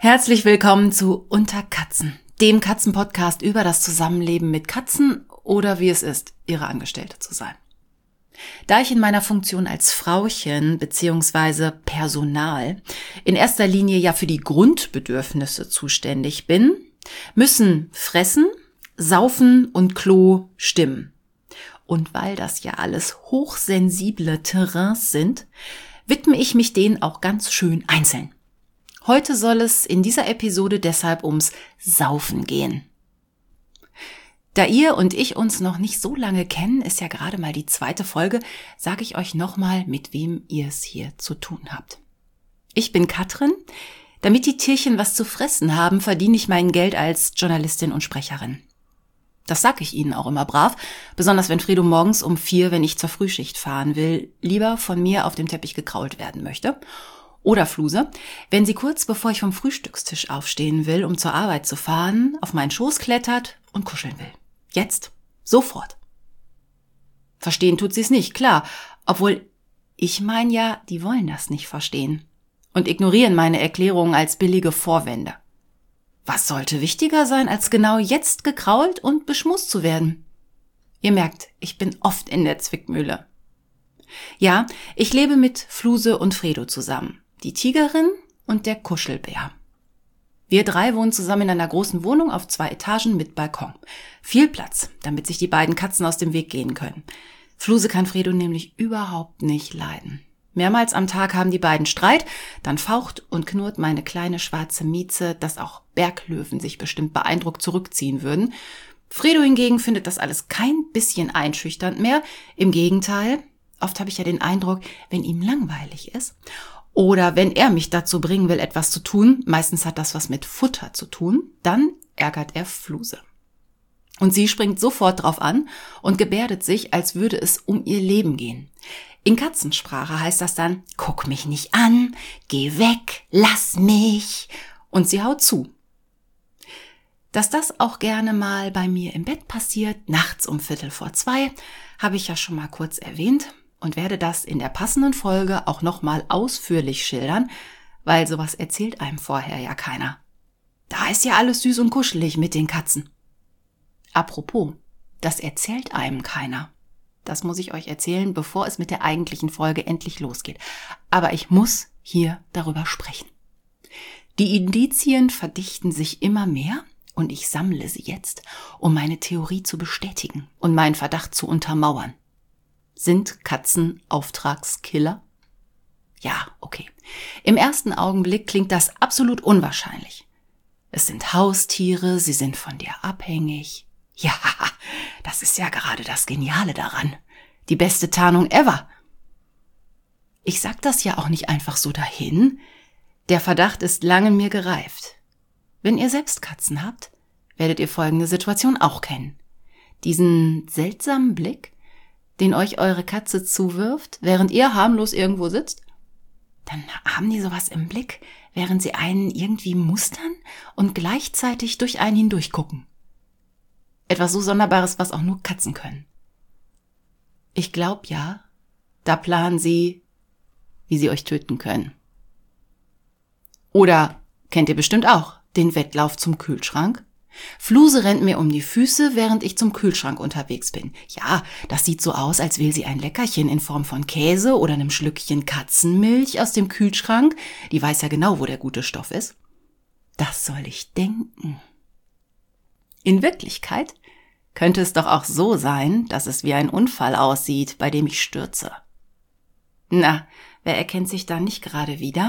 Herzlich willkommen zu Unter Katzen, dem Katzenpodcast über das Zusammenleben mit Katzen oder wie es ist, ihre Angestellte zu sein. Da ich in meiner Funktion als Frauchen bzw. Personal in erster Linie ja für die Grundbedürfnisse zuständig bin, müssen Fressen, Saufen und Klo stimmen. Und weil das ja alles hochsensible Terrains sind, widme ich mich denen auch ganz schön einzeln. Heute soll es in dieser Episode deshalb ums Saufen gehen. Da ihr und ich uns noch nicht so lange kennen, ist ja gerade mal die 2. Folge, sage ich euch nochmal, mit wem ihr es hier zu tun habt. Ich bin Katrin. Damit die Tierchen was zu fressen haben, verdiene ich mein Geld als Journalistin und Sprecherin. Das sage ich ihnen auch immer brav, besonders wenn Fredo morgens um 4, wenn ich zur Frühschicht fahren will, lieber von mir auf dem Teppich gekrault werden möchte. Oder Fluse, wenn sie kurz bevor ich vom Frühstückstisch aufstehen will, um zur Arbeit zu fahren, auf meinen Schoß klettert und kuscheln will. Jetzt. Sofort. Verstehen tut sie es nicht, klar. Obwohl, ich meine ja, die wollen das nicht verstehen. Und ignorieren meine Erklärungen als billige Vorwände. Was sollte wichtiger sein, als genau jetzt gekrault und beschmust zu werden? Ihr merkt, ich bin oft in der Zwickmühle. Ja, ich lebe mit Fluse und Fredo zusammen. Die Tigerin und der Kuschelbär. Wir 3 wohnen zusammen in einer großen Wohnung auf 2 Etagen mit Balkon. Viel Platz, damit sich die beiden Katzen aus dem Weg gehen können. Fluse kann Fredo nämlich überhaupt nicht leiden. Mehrmals am Tag haben die beiden Streit, dann faucht und knurrt meine kleine schwarze Mieze, dass auch Berglöwen sich bestimmt beeindruckt zurückziehen würden. Fredo hingegen findet das alles kein bisschen einschüchternd mehr. Im Gegenteil, oft habe ich ja den Eindruck, wenn ihm langweilig ist oder wenn er mich dazu bringen will, etwas zu tun, meistens hat das was mit Futter zu tun, dann ärgert er Fluse. Und sie springt sofort drauf an und gebärdet sich, als würde es um ihr Leben gehen. In Katzensprache heißt das dann, guck mich nicht an, geh weg, lass mich. Und sie haut zu. Dass das auch gerne mal bei mir im Bett passiert, nachts um 1:15, habe ich ja schon mal kurz erwähnt und werde das in der passenden Folge auch nochmal ausführlich schildern, weil sowas erzählt einem vorher ja keiner. Da ist ja alles süß und kuschelig mit den Katzen. Apropos, das erzählt einem keiner. Das muss ich euch erzählen, bevor es mit der eigentlichen Folge endlich losgeht. Aber ich muss hier darüber sprechen. Die Indizien verdichten sich immer mehr und ich sammle sie jetzt, um meine Theorie zu bestätigen und meinen Verdacht zu untermauern. Sind Katzen Auftragskiller? Ja, okay. Im ersten Augenblick klingt das absolut unwahrscheinlich. Es sind Haustiere, sie sind von dir abhängig. Ja, das ist ja gerade das Geniale daran. Die beste Tarnung ever. Ich sag das ja auch nicht einfach so dahin. Der Verdacht ist lange in mir gereift. Wenn ihr selbst Katzen habt, werdet ihr folgende Situation auch kennen. Diesen seltsamen Blick, den euch eure Katze zuwirft, während ihr harmlos irgendwo sitzt. Dann haben die sowas im Blick, während sie einen irgendwie mustern und gleichzeitig durch einen hindurch gucken. Etwas so Sonderbares, was auch nur Katzen können. Ich glaube ja, da planen sie, wie sie euch töten können. Oder, kennt ihr bestimmt auch, den Wettlauf zum Kühlschrank? Fluse rennt mir um die Füße, während ich zum Kühlschrank unterwegs bin. Ja, das sieht so aus, als will sie ein Leckerchen in Form von Käse oder einem Schlückchen Katzenmilch aus dem Kühlschrank. Die weiß ja genau, wo der gute Stoff ist. Das soll ich denken. In Wirklichkeit könnte es doch auch so sein, dass es wie ein Unfall aussieht, bei dem ich stürze. Na, wer erkennt sich da nicht gerade wieder?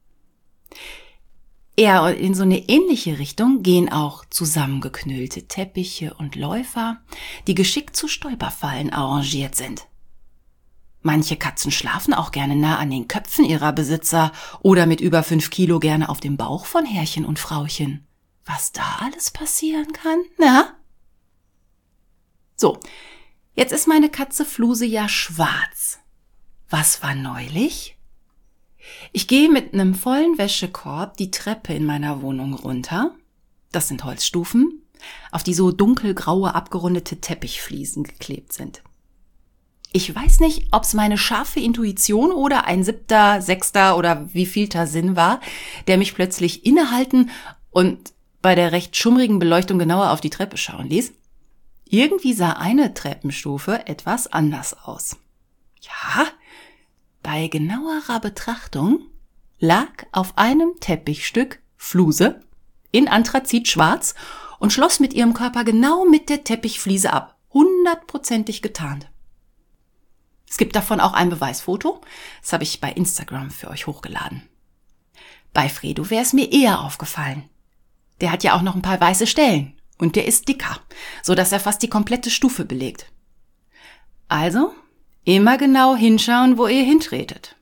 Ja, und in so eine ähnliche Richtung gehen auch zusammengeknüllte Teppiche und Läufer, die geschickt zu Stolperfallen arrangiert sind. Manche Katzen schlafen auch gerne nah an den Köpfen ihrer Besitzer oder mit über 5 Kilo gerne auf dem Bauch von Herrchen und Frauchen. Was da alles passieren kann, na? So, jetzt ist meine Katze Fluse ja schwarz. Was war neulich? Ich gehe mit einem vollen Wäschekorb die Treppe in meiner Wohnung runter. Das sind Holzstufen, auf die so dunkelgraue, abgerundete Teppichfliesen geklebt sind. Ich weiß nicht, ob es meine scharfe Intuition oder ein 7., 6. oder wievielter Sinn war, der mich plötzlich innehalten und bei der recht schummrigen Beleuchtung genauer auf die Treppe schauen ließ. Irgendwie sah eine Treppenstufe etwas anders aus. Ja, bei genauerer Betrachtung lag auf einem Teppichstück Fluse in Anthrazitschwarz und schloss mit ihrem Körper genau mit der Teppichfliese ab. 100%ig getarnt. Es gibt davon auch ein Beweisfoto. Das habe ich bei Instagram für euch hochgeladen. Bei Fredo wäre es mir eher aufgefallen. Der hat ja auch noch ein paar weiße Stellen und der ist dicker, sodass er fast die komplette Stufe belegt. Also immer genau hinschauen, wo ihr hintretet.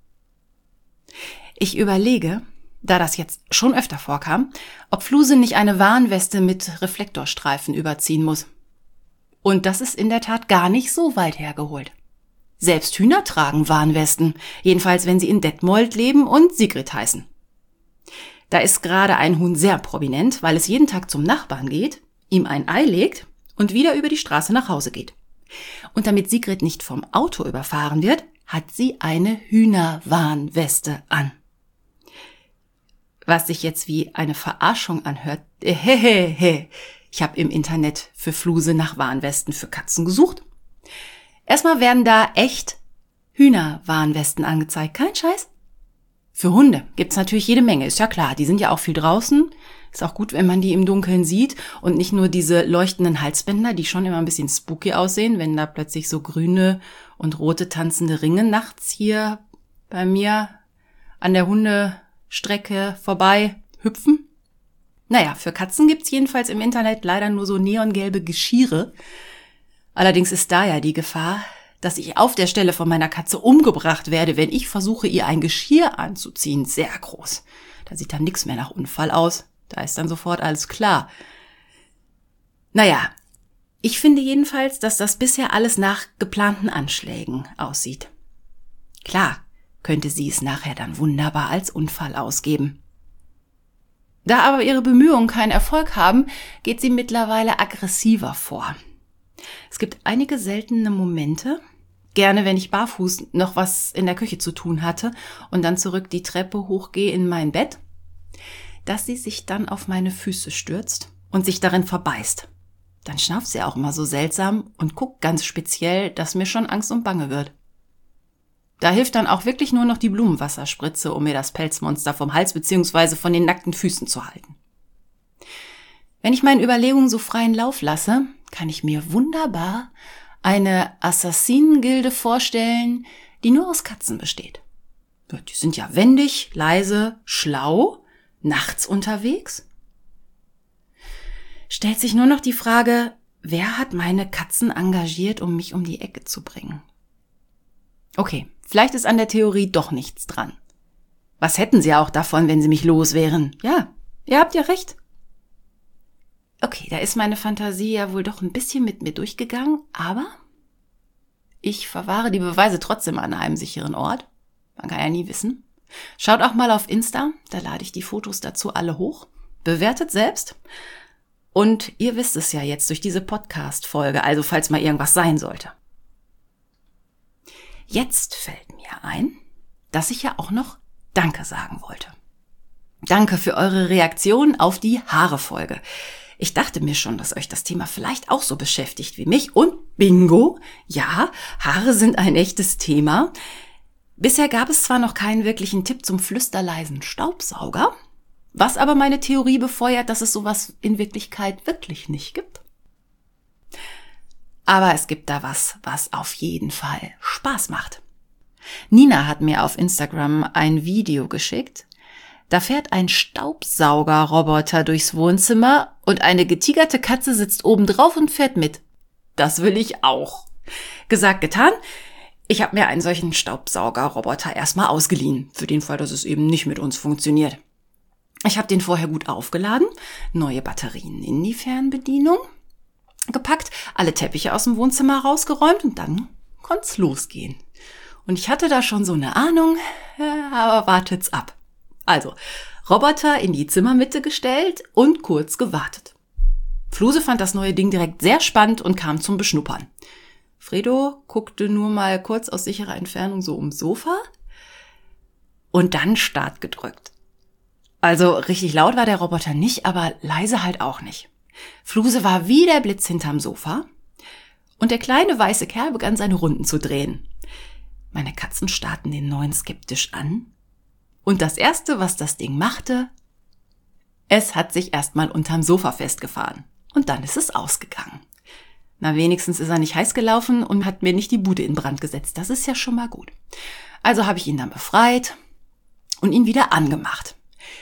Ich überlege, da das jetzt schon öfter vorkam, ob Fluse nicht eine Warnweste mit Reflektorstreifen überziehen muss. Und das ist in der Tat gar nicht so weit hergeholt. Selbst Hühner tragen Warnwesten, jedenfalls wenn sie in Detmold leben und Sigrid heißen. Da ist gerade ein Huhn sehr prominent, weil es jeden Tag zum Nachbarn geht, ihm ein Ei legt und wieder über die Straße nach Hause geht. Und damit Sigrid nicht vom Auto überfahren wird, hat sie eine Hühnerwarnweste an. Was sich jetzt wie eine Verarschung anhört, ich habe im Internet für Fluse nach Warnwesten für Katzen gesucht. Erstmal werden da echt Hühnerwarnwesten angezeigt, kein Scheiß. Für Hunde gibt's natürlich jede Menge, ist ja klar, die sind ja auch viel draußen. Ist auch gut, wenn man die im Dunkeln sieht und nicht nur diese leuchtenden Halsbänder, die schon immer ein bisschen spooky aussehen, wenn da plötzlich so grüne und rote tanzende Ringe nachts hier bei mir an der Hundestrecke vorbei hüpfen. Naja, für Katzen gibt's jedenfalls im Internet leider nur so neongelbe Geschirre. Allerdings ist da ja die Gefahr, dass ich auf der Stelle von meiner Katze umgebracht werde, wenn ich versuche, ihr ein Geschirr anzuziehen, sehr groß. Da sieht dann nichts mehr nach Unfall aus. Da ist dann sofort alles klar. Naja, ich finde jedenfalls, dass das bisher alles nach geplanten Anschlägen aussieht. Klar, könnte sie es nachher dann wunderbar als Unfall ausgeben. Da aber ihre Bemühungen keinen Erfolg haben, geht sie mittlerweile aggressiver vor. Es gibt einige seltene Momente, gerne wenn ich barfuß noch was in der Küche zu tun hatte und dann zurück die Treppe hochgehe in mein Bett, dass sie sich dann auf meine Füße stürzt und sich darin verbeißt. Dann schnauft sie auch immer so seltsam und guckt ganz speziell, dass mir schon Angst und Bange wird. Da hilft dann auch wirklich nur noch die Blumenwasserspritze, um mir das Pelzmonster vom Hals bzw. von den nackten Füßen zu halten. Wenn ich meinen Überlegungen so freien Lauf lasse, kann ich mir wunderbar eine Assassinengilde vorstellen, die nur aus Katzen besteht. Die sind ja wendig, leise, schlau, nachts unterwegs. Stellt sich nur noch die Frage, wer hat meine Katzen engagiert, um mich um die Ecke zu bringen? Okay, vielleicht ist an der Theorie doch nichts dran. Was hätten sie auch davon, wenn sie mich los wären? Ja, ihr habt ja recht. Okay, da ist meine Fantasie ja wohl doch ein bisschen mit mir durchgegangen, aber ich verwahre die Beweise trotzdem an einem sicheren Ort. Man kann ja nie wissen. Schaut auch mal auf Insta, da lade ich die Fotos dazu alle hoch. Bewertet selbst. Und ihr wisst es ja jetzt durch diese Podcast-Folge, also falls mal irgendwas sein sollte. Jetzt fällt mir ein, dass ich ja auch noch Danke sagen wollte. Danke für eure Reaktion auf die Haare-Folge. Ich dachte mir schon, dass euch das Thema vielleicht auch so beschäftigt wie mich. Und bingo, ja, Haare sind ein echtes Thema. Bisher gab es zwar noch keinen wirklichen Tipp zum flüsterleisen Staubsauger, was aber meine Theorie befeuert, dass es sowas in Wirklichkeit wirklich nicht gibt. Aber es gibt da was auf jeden Fall Spaß macht. Nina hat mir auf Instagram ein Video geschickt. Da fährt ein Staubsaugerroboter durchs Wohnzimmer und eine getigerte Katze sitzt oben drauf und fährt mit. Das will ich auch. Gesagt, getan. Ich habe mir einen solchen Staubsaugerroboter erstmal ausgeliehen, für den Fall, dass es eben nicht mit uns funktioniert. Ich habe den vorher gut aufgeladen, neue Batterien in die Fernbedienung gepackt, alle Teppiche aus dem Wohnzimmer rausgeräumt und dann konnte es losgehen. Und ich hatte da schon so eine Ahnung, aber wartet's ab. Also, Roboter in die Zimmermitte gestellt und kurz gewartet. Fluse fand das neue Ding direkt sehr spannend und kam zum Beschnuppern. Fredo guckte nur mal kurz aus sicherer Entfernung so ums Sofa und dann Start gedrückt. Also richtig laut war der Roboter nicht, aber leise halt auch nicht. Fluse war wie der Blitz hinterm Sofa und der kleine weiße Kerl begann seine Runden zu drehen. Meine Katzen starrten den Neuen skeptisch an und das Erste, was das Ding machte, es hat sich erstmal unterm Sofa festgefahren und dann ist es ausgegangen. Na, wenigstens ist er nicht heiß gelaufen und hat mir nicht die Bude in Brand gesetzt. Das ist ja schon mal gut. Also habe ich ihn dann befreit und ihn wieder angemacht.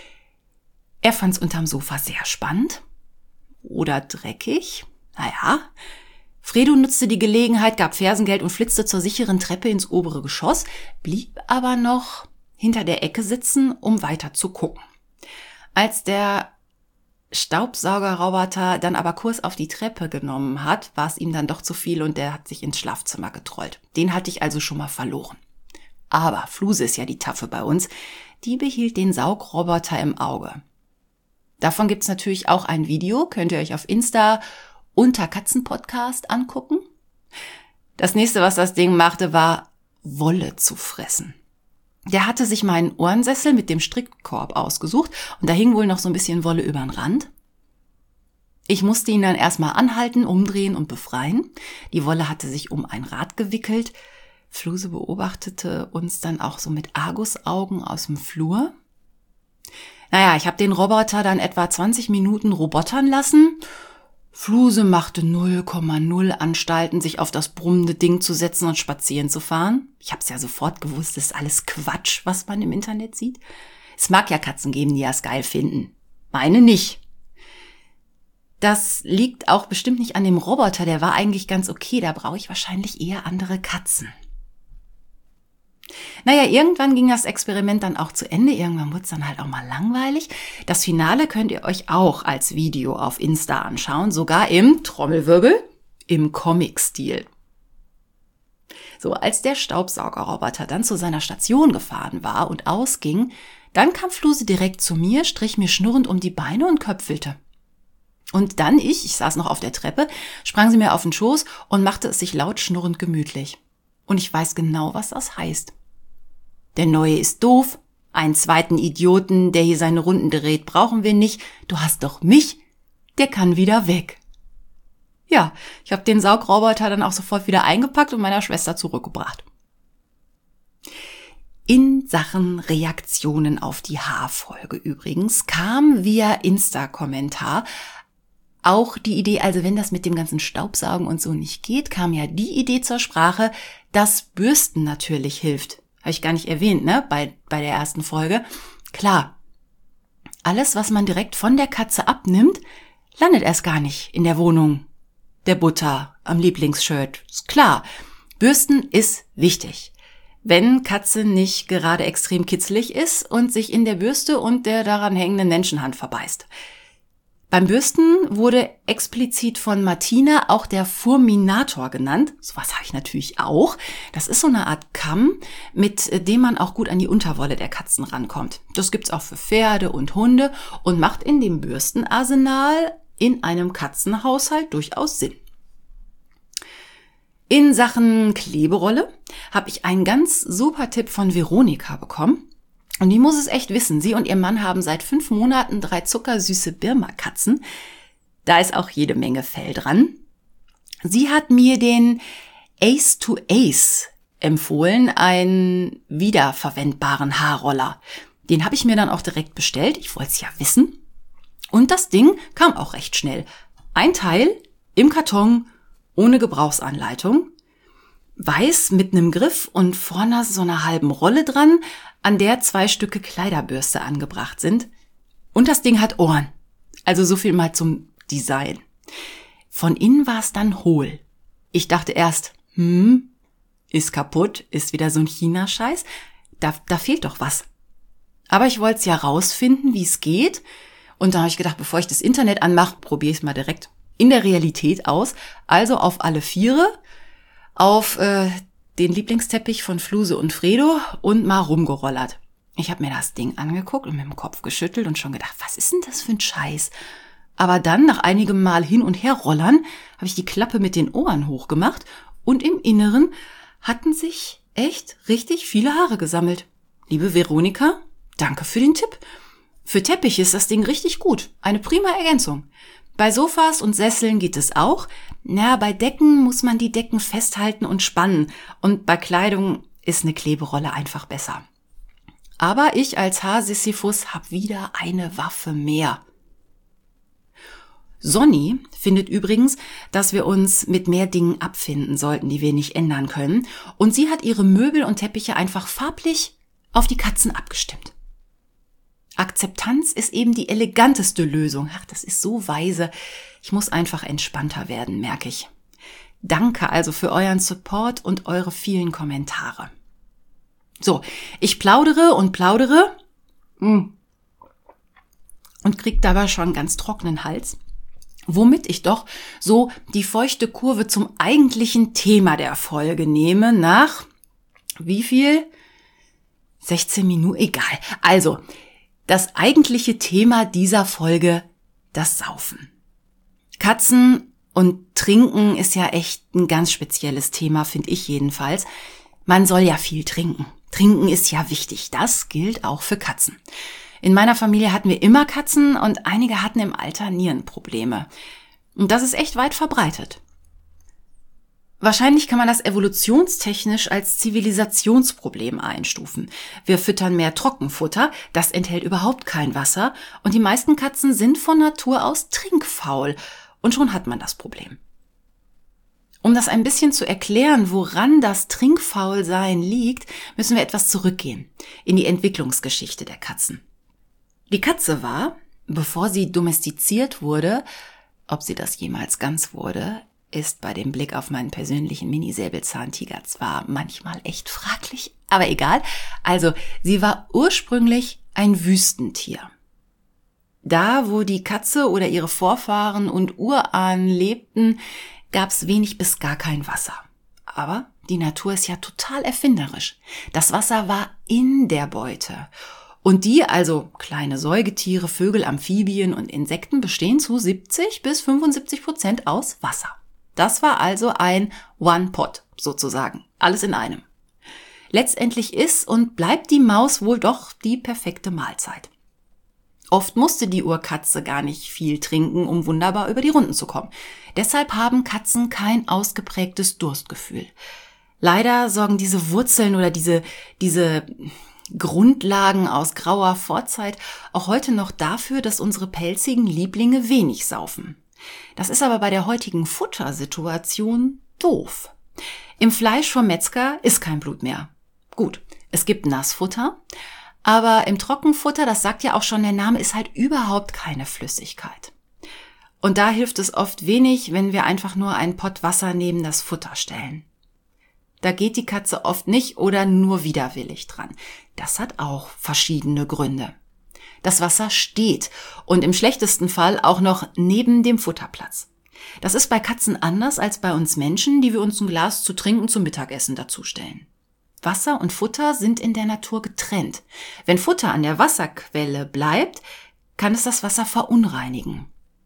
Er fand es unterm Sofa sehr spannend oder dreckig. Naja, Fredo nutzte die Gelegenheit, gab Fersengeld und flitzte zur sicheren Treppe ins obere Geschoss, blieb aber noch hinter der Ecke sitzen, um weiter zu gucken. Als der Staubsaugerroboter dann aber Kurs auf die Treppe genommen hat, war es ihm dann doch zu viel und der hat sich ins Schlafzimmer getrollt. Den hatte ich also schon mal verloren. Aber Fluse ist ja die Taffe bei uns, die behielt den Saugroboter im Auge. Davon gibt's natürlich auch ein Video, könnt ihr euch auf Insta unter Katzenpodcast angucken. Das nächste, was das Ding machte, war Wolle zu fressen. Der hatte sich meinen Ohrensessel mit dem Strickkorb ausgesucht und da hing wohl noch so ein bisschen Wolle über den Rand. Ich musste ihn dann erstmal anhalten, umdrehen und befreien. Die Wolle hatte sich um ein Rad gewickelt. Fluse beobachtete uns dann auch so mit Argusaugen aus dem Flur. Naja, ich habe den Roboter dann etwa 20 Minuten robotern lassen. Fluse machte 0,0 Anstalten, sich auf das brummende Ding zu setzen und spazieren zu fahren. Ich habe es ja sofort gewusst, das ist alles Quatsch, was man im Internet sieht. Es mag ja Katzen geben, die das geil finden. Meine nicht. Das liegt auch bestimmt nicht an dem Roboter, der war eigentlich ganz okay, da brauche ich wahrscheinlich eher andere Katzen. Naja, irgendwann ging das Experiment dann auch zu Ende. Irgendwann wurde es dann halt auch mal langweilig. Das Finale könnt ihr euch auch als Video auf Insta anschauen, sogar im Trommelwirbel, im Comic-Stil. So, als der Staubsaugerroboter dann zu seiner Station gefahren war und ausging, dann kam Fluse direkt zu mir, strich mir schnurrend um die Beine und köpfelte. Und dann ich saß noch auf der Treppe, sprang sie mir auf den Schoß und machte es sich laut schnurrend gemütlich. Und ich weiß genau, was das heißt. Der Neue ist doof, einen zweiten Idioten, der hier seine Runden dreht, brauchen wir nicht. Du hast doch mich, der kann wieder weg. Ja, ich habe den Saugroboter dann auch sofort wieder eingepackt und meiner Schwester zurückgebracht. In Sachen Reaktionen auf die Haarfolge übrigens kam via Insta-Kommentar auch die Idee, also wenn das mit dem ganzen Staubsaugen und so nicht geht, kam ja die Idee zur Sprache, dass Bürsten natürlich hilft. Habe ich gar nicht erwähnt, ne? Bei der ersten Folge. Klar, alles, was man direkt von der Katze abnimmt, landet erst gar nicht in der Wohnung der Butter am Lieblingsshirt. Ist klar, Bürsten ist wichtig. Wenn Katze nicht gerade extrem kitzelig ist und sich in der Bürste und der daran hängenden Menschenhand verbeißt. Beim Bürsten wurde explizit von Martina auch der Furminator genannt. Sowas habe ich natürlich auch. Das ist so eine Art Kamm, mit dem man auch gut an die Unterwolle der Katzen rankommt. Das gibt's auch für Pferde und Hunde und macht in dem Bürstenarsenal in einem Katzenhaushalt durchaus Sinn. In Sachen Kleberolle habe ich einen ganz super Tipp von Veronika bekommen. Und die muss es echt wissen. Sie und ihr Mann haben seit 5 Monaten 3 zuckersüße Birma-Katzen. Da ist auch jede Menge Fell dran. Sie hat mir den Ace to Ace empfohlen, einen wiederverwendbaren Haarroller. Den habe ich mir dann auch direkt bestellt. Ich wollte es ja wissen. Und das Ding kam auch recht schnell. Ein Teil im Karton ohne Gebrauchsanleitung. Weiß mit einem Griff und vorne so einer halben Rolle dran, an der 2 Stücke Kleiderbürste angebracht sind. Und das Ding hat Ohren. Also so viel mal zum Design. Von innen war es dann hohl. Ich dachte erst, ist kaputt, ist wieder so ein China-Scheiß. Da fehlt doch was. Aber ich wollte es ja rausfinden, wie es geht. Und dann habe ich gedacht, bevor ich das Internet anmache, probiere ich es mal direkt in der Realität aus. Also auf alle 4, auf den Lieblingsteppich von Fluse und Fredo und mal rumgerollert. Ich habe mir das Ding angeguckt und mit dem Kopf geschüttelt und schon gedacht, was ist denn das für ein Scheiß? Aber dann, nach einigem Mal hin und her rollern, habe ich die Klappe mit den Ohren hochgemacht und im Inneren hatten sich echt richtig viele Haare gesammelt. Liebe Veronika, danke für den Tipp. Für Teppiche ist das Ding richtig gut. Eine prima Ergänzung. Bei Sofas und Sesseln geht es auch. Bei Decken muss man die Decken festhalten und spannen. Und bei Kleidung ist eine Kleberolle einfach besser. Aber ich als Haarsisyphus habe wieder eine Waffe mehr. Sonny findet übrigens, dass wir uns mit mehr Dingen abfinden sollten, die wir nicht ändern können. Und sie hat ihre Möbel und Teppiche einfach farblich auf die Katzen abgestimmt. Akzeptanz ist eben die eleganteste Lösung. Ach, das ist so weise. Ich muss einfach entspannter werden, merke ich. Danke also für euren Support und eure vielen Kommentare. So, ich plaudere und krieg dabei schon einen ganz trockenen Hals, womit ich doch so die feuchte Kurve zum eigentlichen Thema der Folge nehme nach, wie viel? 16 Minuten, egal. Also, das eigentliche Thema dieser Folge, das Saufen. Katzen und Trinken ist ja echt ein ganz spezielles Thema, finde ich jedenfalls. Man soll ja viel trinken. Trinken ist ja wichtig. Das gilt auch für Katzen. In meiner Familie hatten wir immer Katzen und einige hatten im Alter Nierenprobleme. Und das ist echt weit verbreitet. Wahrscheinlich kann man das evolutionstechnisch als Zivilisationsproblem einstufen. Wir füttern mehr Trockenfutter, das enthält überhaupt kein Wasser und die meisten Katzen sind von Natur aus trinkfaul und schon hat man das Problem. Um das ein bisschen zu erklären, woran das Trinkfaulsein liegt, müssen wir etwas zurückgehen in die Entwicklungsgeschichte der Katzen. Die Katze war, bevor sie domestiziert wurde, ob sie das jemals ganz wurde, ist bei dem Blick auf meinen persönlichen Mini-Säbelzahntiger zwar manchmal echt fraglich, aber egal. Also, sie war ursprünglich ein Wüstentier. Da, wo die Katze oder ihre Vorfahren und Urahnen lebten, gab's wenig bis gar kein Wasser. Aber die Natur ist ja total erfinderisch. Das Wasser war in der Beute. Und die, also kleine Säugetiere, Vögel, Amphibien und Insekten, bestehen zu 70-75% aus Wasser. Das war also ein One-Pot sozusagen, alles in einem. Letztendlich ist und bleibt die Maus wohl doch die perfekte Mahlzeit. Oft musste die Urkatze gar nicht viel trinken, um wunderbar über die Runden zu kommen. Deshalb haben Katzen kein ausgeprägtes Durstgefühl. Leider sorgen diese Wurzeln oder diese Grundlagen aus grauer Vorzeit auch heute noch dafür, dass unsere pelzigen Lieblinge wenig saufen. Das ist aber bei der heutigen Futtersituation doof. Im Fleisch vom Metzger ist kein Blut mehr. Gut, es gibt Nassfutter, aber im Trockenfutter, das sagt ja auch schon der Name, ist halt überhaupt keine Flüssigkeit. Und da hilft es oft wenig, wenn wir einfach nur einen Pott Wasser neben das Futter stellen. Da geht die Katze oft nicht oder nur widerwillig dran. Das hat auch verschiedene Gründe. Das Wasser steht und im schlechtesten Fall auch noch neben dem Futterplatz. Das ist bei Katzen anders als bei uns Menschen, die wir uns ein Glas zu trinken zum Mittagessen dazustellen. Wasser und Futter sind in der Natur getrennt. Wenn Futter an der Wasserquelle bleibt, kann es das Wasser verunreinigen.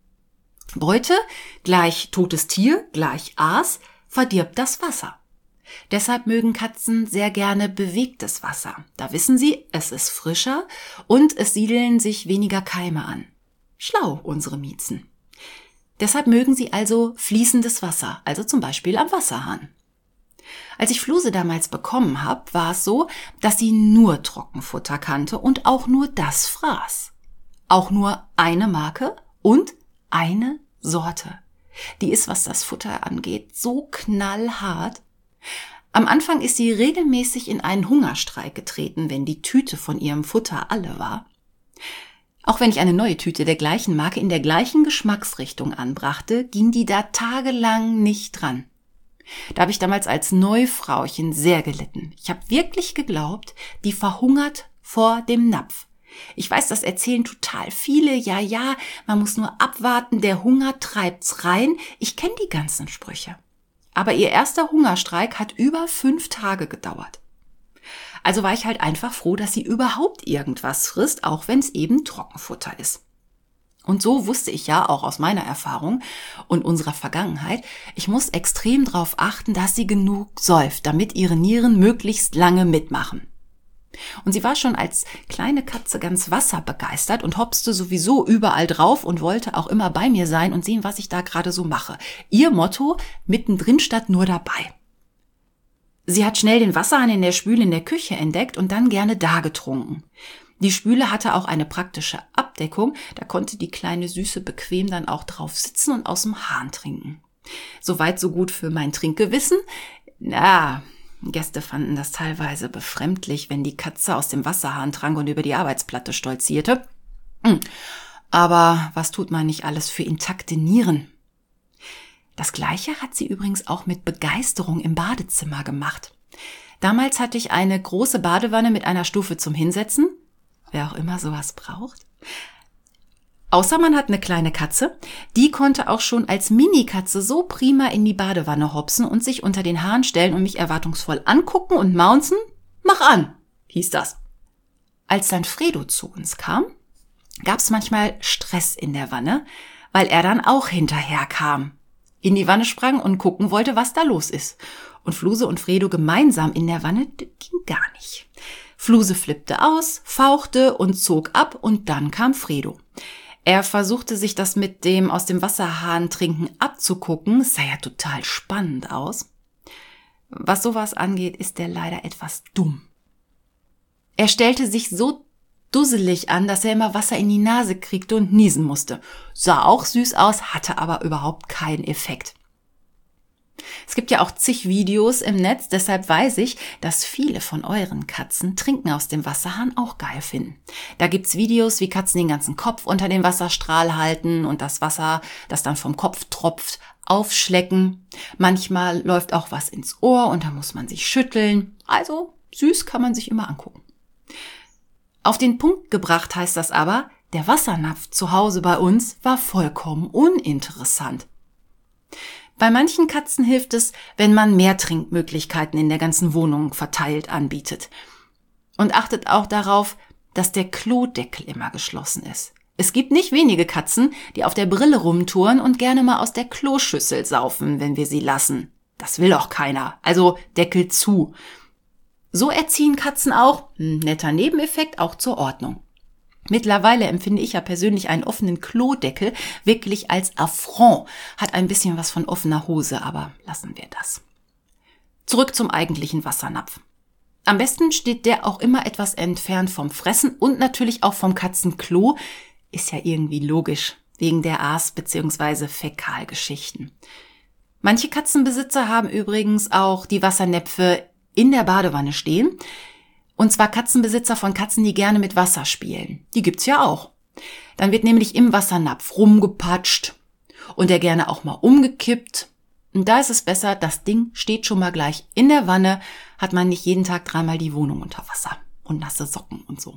Beute gleich totes Tier gleich Aas verdirbt das Wasser. Deshalb mögen Katzen sehr gerne bewegtes Wasser. Da wissen sie, es ist frischer und es siedeln sich weniger Keime an. Schlau, unsere Miezen. Deshalb mögen sie also fließendes Wasser, also zum Beispiel am Wasserhahn. Als ich Fluse damals bekommen habe, war es so, dass sie nur Trockenfutter kannte und auch nur das fraß. Auch nur eine Marke und eine Sorte. Die ist, was das Futter angeht, so knallhart. Am Anfang ist sie regelmäßig in einen Hungerstreik getreten, wenn die Tüte von ihrem Futter alle war. Auch wenn ich eine neue Tüte der gleichen Marke in der gleichen Geschmacksrichtung anbrachte, ging die da tagelang nicht dran. Da habe ich damals als Neufrauchen sehr gelitten. Ich habe wirklich geglaubt, die verhungert vor dem Napf. Ich weiß, das erzählen total viele. Ja, man muss nur abwarten, der Hunger treibt's rein. Ich kenne die ganzen Sprüche. Aber ihr erster Hungerstreik hat über 5 Tage gedauert. Also war ich halt einfach froh, dass sie überhaupt irgendwas frisst, auch wenn es eben Trockenfutter ist. Und so wusste ich ja auch aus meiner Erfahrung und unserer Vergangenheit, ich muss extrem darauf achten, dass sie genug säuft, damit ihre Nieren möglichst lange mitmachen. Und sie war schon als kleine Katze ganz wasserbegeistert und hopste sowieso überall drauf und wollte auch immer bei mir sein und sehen, was ich da gerade so mache. Ihr Motto, mittendrin statt nur dabei. Sie hat schnell den Wasserhahn in der Spüle in der Küche entdeckt und dann gerne da getrunken. Die Spüle hatte auch eine praktische Abdeckung, da konnte die kleine Süße bequem dann auch drauf sitzen und aus dem Hahn trinken. Soweit so gut für mein Trinkgewissen. Gäste fanden das teilweise befremdlich, wenn die Katze aus dem Wasserhahn trank und über die Arbeitsplatte stolzierte. Aber was tut man nicht alles für intakte Nieren? Das Gleiche hat sie übrigens auch mit Begeisterung im Badezimmer gemacht. Damals hatte ich eine große Badewanne mit einer Stufe zum Hinsetzen. Wer auch immer sowas braucht. Außer man hat eine kleine Katze, die konnte auch schon als Minikatze so prima in die Badewanne hopsen und sich unter den Hahn stellen und mich erwartungsvoll angucken und maunzen. Mach an, hieß das. Als dann Fredo zu uns kam, gab's manchmal Stress in der Wanne, weil er dann auch hinterher kam, in die Wanne sprang und gucken wollte, was da los ist. Und Fluse und Fredo gemeinsam in der Wanne, das ging gar nicht. Fluse flippte aus, fauchte und zog ab und dann kam Fredo. Er versuchte sich das mit dem aus dem Wasserhahn trinken abzugucken. Es sah ja total spannend aus. Was sowas angeht, ist er leider etwas dumm. Er stellte sich so dusselig an, dass er immer Wasser in die Nase kriegte und niesen musste. Sah auch süß aus, hatte aber überhaupt keinen Effekt. Es gibt ja auch zig Videos im Netz, deshalb weiß ich, dass viele von euren Katzen Trinken aus dem Wasserhahn auch geil finden. Da gibt's Videos, wie Katzen den ganzen Kopf unter den Wasserstrahl halten und das Wasser, das dann vom Kopf tropft, aufschlecken. Manchmal läuft auch was ins Ohr und da muss man sich schütteln. Also süß kann man sich immer angucken. Auf den Punkt gebracht heißt das aber, der Wassernapf zu Hause bei uns war vollkommen uninteressant. Bei manchen Katzen hilft es, wenn man mehr Trinkmöglichkeiten in der ganzen Wohnung verteilt anbietet. Und achtet auch darauf, dass der Klodeckel immer geschlossen ist. Es gibt nicht wenige Katzen, die auf der Brille rumtouren und gerne mal aus der Kloschüssel saufen, wenn wir sie lassen. Das will auch keiner, also Deckel zu. So erziehen Katzen auch, netter Nebeneffekt, auch zur Ordnung. Mittlerweile empfinde ich ja persönlich einen offenen Klodeckel wirklich als Affront. Hat ein bisschen was von offener Hose, aber lassen wir das. Zurück zum eigentlichen Wassernapf. Am besten steht der auch immer etwas entfernt vom Fressen und natürlich auch vom Katzenklo. Ist ja irgendwie logisch, wegen der Aas- bzw. Fäkalgeschichten. Manche Katzenbesitzer haben übrigens auch die Wassernäpfe in der Badewanne stehen. Und zwar Katzenbesitzer von Katzen, die gerne mit Wasser spielen. Die gibt's ja auch. Dann wird nämlich im Wassernapf rumgepatscht und der gerne auch mal umgekippt. Und da ist es besser, das Ding steht schon mal gleich in der Wanne, hat man nicht jeden Tag 3-mal die Wohnung unter Wasser und nasse Socken und so.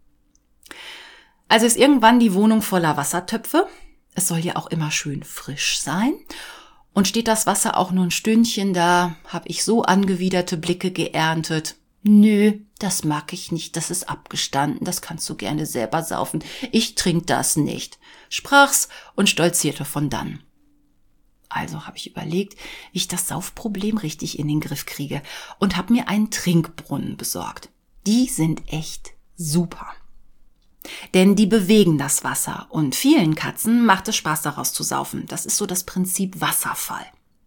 Also ist irgendwann die Wohnung voller Wassertöpfe. Es soll ja auch immer schön frisch sein. Und steht das Wasser auch nur ein Stündchen da, habe ich so angewiderte Blicke geerntet. Nö, das mag ich nicht, das ist abgestanden, das kannst du gerne selber saufen. Ich trink das nicht, sprach's und stolzierte von dann. Also habe ich überlegt, wie ich das Saufproblem richtig in den Griff kriege und habe mir einen Trinkbrunnen besorgt. Die sind echt super. Denn die bewegen das Wasser und vielen Katzen macht es Spaß, daraus zu saufen. Das ist so das Prinzip Wasserfall.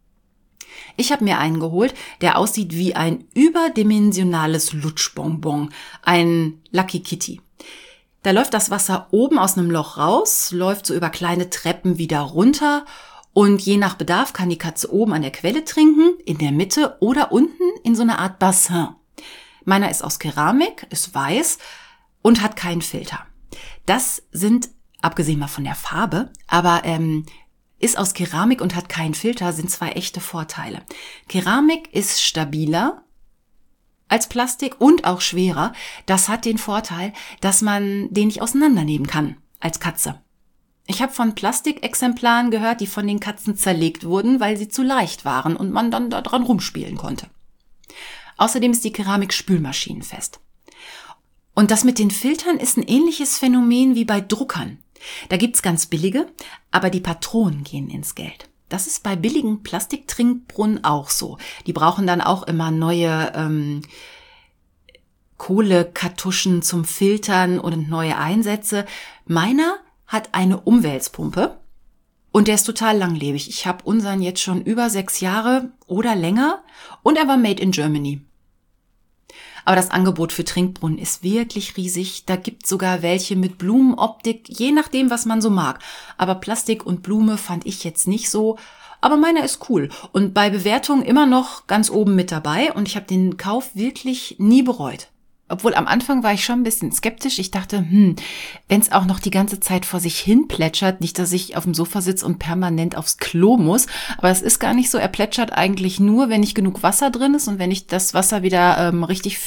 Ich habe mir einen geholt, der aussieht wie ein überdimensionales Lutschbonbon, ein Lucky Kitty. Da läuft das Wasser oben aus einem Loch raus, läuft so über kleine Treppen wieder runter und je nach Bedarf kann die Katze oben an der Quelle trinken, in der Mitte oder unten in so einer Art Bassin. Meiner ist aus Keramik, ist weiß und hat keinen Filter. Das sind, abgesehen mal von der Farbe, aber ist aus Keramik und hat keinen Filter, sind 2 echte Vorteile. Keramik ist stabiler als Plastik und auch schwerer. Das hat den Vorteil, dass man den nicht auseinandernehmen kann als Katze. Ich habe von Plastikexemplaren gehört, die von den Katzen zerlegt wurden, weil sie zu leicht waren und man dann da dran rumspielen konnte. Außerdem ist die Keramik spülmaschinenfest. Und das mit den Filtern ist ein ähnliches Phänomen wie bei Druckern. Da gibt's ganz billige, aber die Patronen gehen ins Geld. Das ist bei billigen Plastiktrinkbrunnen auch so. Die brauchen dann auch immer neue Kohlekartuschen zum Filtern und neue Einsätze. Meiner hat eine Umweltpumpe und der ist total langlebig. Ich habe unseren jetzt schon über 6 Jahre oder länger und er war made in Germany. Aber das Angebot für Trinkbrunnen ist wirklich riesig. Da gibt es sogar welche mit Blumenoptik, je nachdem, was man so mag. Aber Plastik und Blume fand ich jetzt nicht so. Aber meiner ist cool. Und bei Bewertungen immer noch ganz oben mit dabei. Und ich habe den Kauf wirklich nie bereut. Obwohl am Anfang war ich schon ein bisschen skeptisch. Ich dachte, wenn es auch noch die ganze Zeit vor sich hin plätschert, nicht, dass ich auf dem Sofa sitze und permanent aufs Klo muss. Aber es ist gar nicht so. Er plätschert eigentlich nur, wenn nicht genug Wasser drin ist. Und wenn ich das Wasser wieder richtig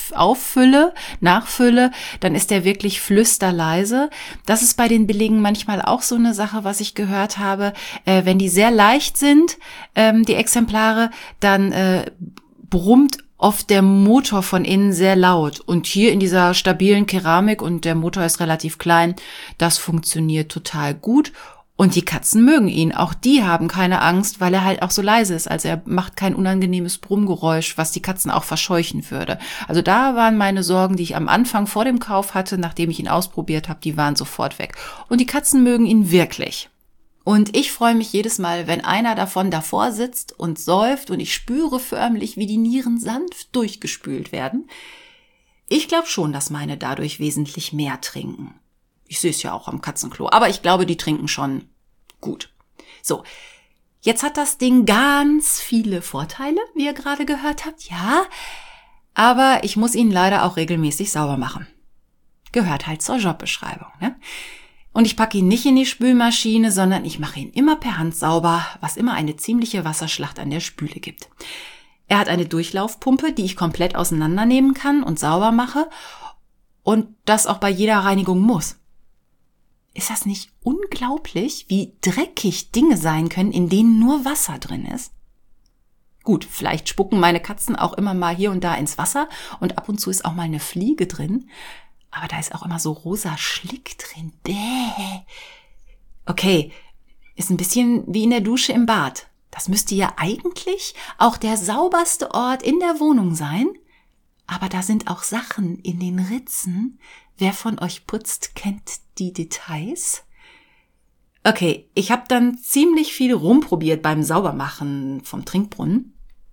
nachfülle, dann ist der wirklich flüsterleise. Das ist bei den billigen manchmal auch so eine Sache, was ich gehört habe. Wenn die sehr leicht sind, die Exemplare, dann brummt oft der Motor von innen sehr laut. Und hier in dieser stabilen Keramik, und der Motor ist relativ klein, das funktioniert total gut. Und die Katzen mögen ihn. Auch die haben keine Angst, weil er halt auch so leise ist. Also er macht kein unangenehmes Brummgeräusch, was die Katzen auch verscheuchen würde. Also da waren meine Sorgen, die ich am Anfang vor dem Kauf hatte, nachdem ich ihn ausprobiert habe, die waren sofort weg. Und die Katzen mögen ihn wirklich. Und ich freue mich jedes Mal, wenn einer davon davor sitzt und säuft und ich spüre förmlich, wie die Nieren sanft durchgespült werden. Ich glaube schon, dass meine dadurch wesentlich mehr trinken. Ich sehe es ja auch am Katzenklo, aber ich glaube, die trinken schon gut. So, jetzt hat das Ding ganz viele Vorteile, wie ihr gerade gehört habt, ja, aber ich muss ihn leider auch regelmäßig sauber machen. Gehört halt zur Jobbeschreibung, ne? Und ich packe ihn nicht in die Spülmaschine, sondern ich mache ihn immer per Hand sauber, was immer eine ziemliche Wasserschlacht an der Spüle gibt. Er hat eine Durchlaufpumpe, die ich komplett auseinandernehmen kann und sauber mache und das auch bei jeder Reinigung muss. Ist das nicht unglaublich, wie dreckig Dinge sein können, in denen nur Wasser drin ist? Gut, vielleicht spucken meine Katzen auch immer mal hier und da ins Wasser und ab und zu ist auch mal eine Fliege drin. Aber da ist auch immer so rosa Schlick drin. Bäh. Okay, ist ein bisschen wie in der Dusche im Bad. Das müsste ja eigentlich auch der sauberste Ort in der Wohnung sein. Aber da sind auch Sachen in den Ritzen. Wer von euch putzt, kennt die Details. Okay, ich habe dann ziemlich viel rumprobiert beim Saubermachen vom Trinkbrunnen.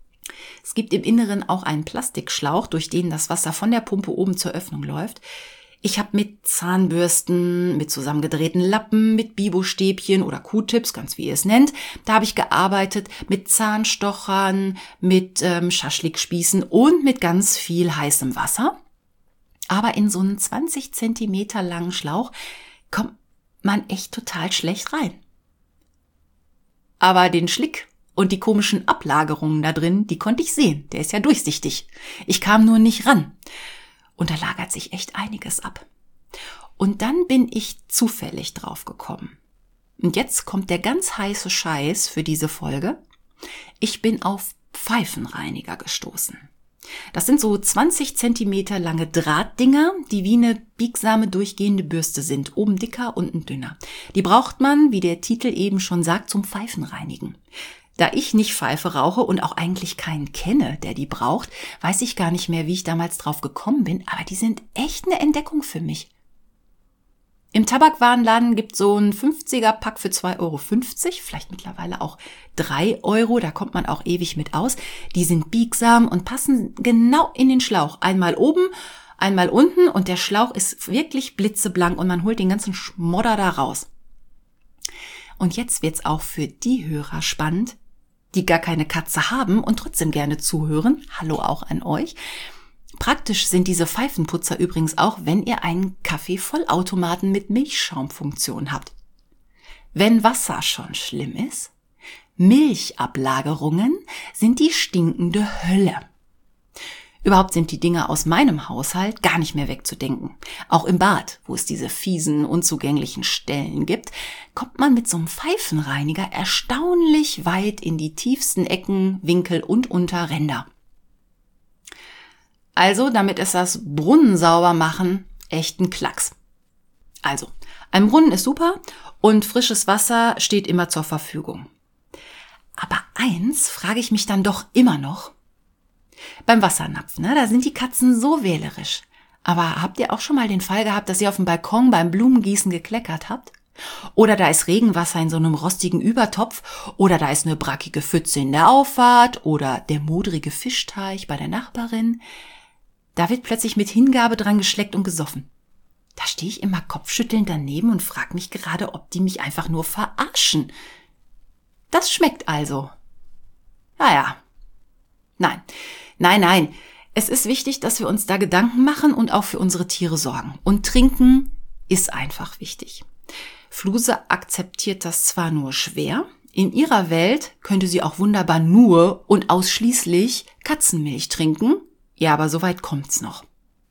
Es gibt im Inneren auch einen Plastikschlauch, durch den das Wasser von der Pumpe oben zur Öffnung läuft. Ich habe mit Zahnbürsten, mit zusammengedrehten Lappen, mit Bibo-Stäbchen oder Q-Tips, ganz wie ihr es nennt, da habe ich gearbeitet, mit Zahnstochern, mit Schaschlikspießen und mit ganz viel heißem Wasser. Aber in so einen 20 Zentimeter langen Schlauch kommt man echt total schlecht rein. Aber den Schlick und die komischen Ablagerungen da drin, die konnte ich sehen. Der ist ja durchsichtig. Ich kam nur nicht ran. Und da lagert sich echt einiges ab. Und dann bin ich zufällig drauf gekommen. Und jetzt kommt der ganz heiße Scheiß für diese Folge. Ich bin auf Pfeifenreiniger gestoßen. Das sind so 20 Zentimeter lange Drahtdinger, die wie eine biegsame durchgehende Bürste sind, oben dicker, unten dünner. Die braucht man, wie der Titel eben schon sagt, zum Pfeifenreinigen. Da ich nicht Pfeife rauche und auch eigentlich keinen kenne, der die braucht, weiß ich gar nicht mehr, wie ich damals drauf gekommen bin, aber die sind echt eine Entdeckung für mich. Im Tabakwarenladen gibt es so ein 50er-Pack für 2,50 Euro, vielleicht mittlerweile auch 3 Euro, da kommt man auch ewig mit aus. Die sind biegsam und passen genau in den Schlauch. Einmal oben, einmal unten und der Schlauch ist wirklich blitzeblank und man holt den ganzen Schmodder da raus. Und jetzt wird's auch für die Hörer spannend, die gar keine Katze haben und trotzdem gerne zuhören. Hallo auch an euch. Praktisch sind diese Pfeifenputzer übrigens auch, wenn ihr einen Kaffeevollautomaten mit Milchschaumfunktion habt. Wenn Wasser schon schlimm ist, Milchablagerungen sind die stinkende Hölle. Überhaupt sind die Dinger aus meinem Haushalt gar nicht mehr wegzudenken. Auch im Bad, wo es diese fiesen, unzugänglichen Stellen gibt, kommt man mit so einem Pfeifenreiniger erstaunlich weit in die tiefsten Ecken, Winkel und Unterränder. Also, damit ist das Brunnensaubermachen echt ein Klacks. Also, Ein Brunnen ist super und frisches Wasser steht immer zur Verfügung. Aber eins frage ich mich dann doch immer noch. Beim Wassernapf, da sind die Katzen so wählerisch. Aber habt ihr auch schon mal den Fall gehabt, dass ihr auf dem Balkon beim Blumengießen gekleckert habt? Oder da ist Regenwasser in so einem rostigen Übertopf, oder da ist eine brackige Pfütze in der Auffahrt, oder der modrige Fischteich bei der Nachbarin. Da wird plötzlich mit Hingabe dran geschleckt und gesoffen. Da stehe ich immer kopfschüttelnd daneben und frage mich gerade, ob die mich einfach nur verarschen. Das schmeckt also. Naja. Nein. Es ist wichtig, dass wir uns da Gedanken machen und auch für unsere Tiere sorgen. Und trinken ist einfach wichtig. Fluse akzeptiert das zwar nur schwer, in ihrer Welt könnte sie auch wunderbar nur und ausschließlich Katzenmilch trinken, ja, aber so weit kommt's noch.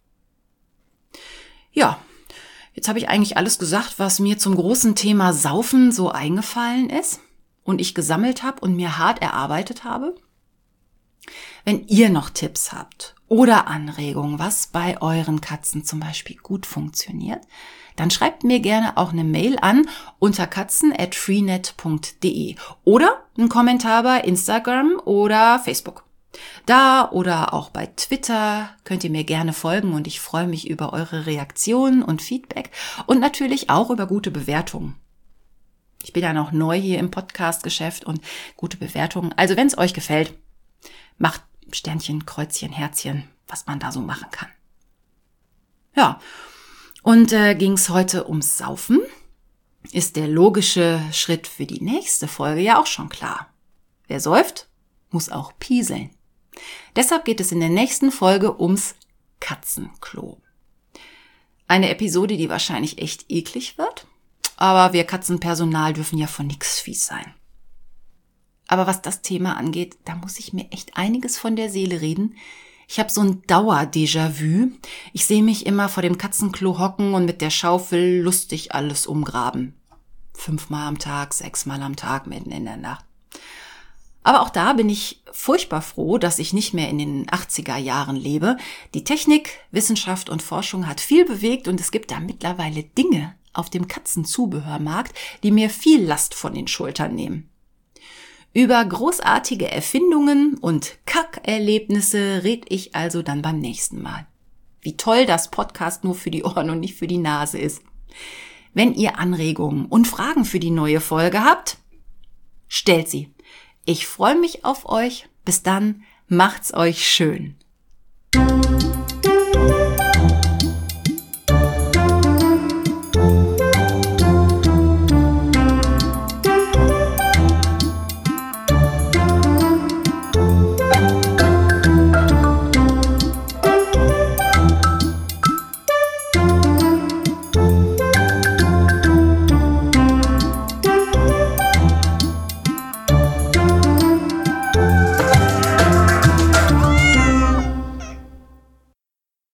Ja, jetzt habe ich eigentlich alles gesagt, was mir zum großen Thema Saufen so eingefallen ist und ich gesammelt habe und mir hart erarbeitet habe. Wenn ihr noch Tipps habt oder Anregungen, was bei euren Katzen zum Beispiel gut funktioniert, dann schreibt mir gerne auch eine Mail an unter katzen@freenet.de oder einen Kommentar bei Instagram oder Facebook. Da oder auch bei Twitter könnt ihr mir gerne folgen und ich freue mich über eure Reaktionen und Feedback und natürlich auch über gute Bewertungen. Ich bin ja noch neu hier im Podcast-Geschäft und gute Bewertungen. Also wenn es euch gefällt, macht Sternchen, Kreuzchen, Herzchen, was man da so machen kann. Ja, und ging es heute ums Saufen, ist der logische Schritt für die nächste Folge ja auch schon klar. Wer säuft, muss auch pieseln. Deshalb geht es in der nächsten Folge ums Katzenklo. Eine Episode, die wahrscheinlich echt eklig wird, aber wir Katzenpersonal dürfen ja von nichts fies sein. Aber was das Thema angeht, da muss ich mir echt einiges von der Seele reden. Ich habe so ein Dauer-Déjà-vu. Ich sehe mich immer vor dem Katzenklo hocken und mit der Schaufel lustig alles umgraben. 5-mal am Tag, 6-mal am Tag, mitten in der Nacht. Aber auch da bin ich furchtbar froh, dass ich nicht mehr in den 80er Jahren lebe. Die Technik, Wissenschaft und Forschung hat viel bewegt und es gibt da mittlerweile Dinge auf dem Katzenzubehörmarkt, die mir viel Last von den Schultern nehmen. Über großartige Erfindungen und Kackerlebnisse red ich also dann beim nächsten Mal. Wie toll das Podcast nur für die Ohren und nicht für die Nase ist. Wenn ihr Anregungen und Fragen für die neue Folge habt, stellt sie. Ich freue mich auf euch. Bis dann, macht's euch schön.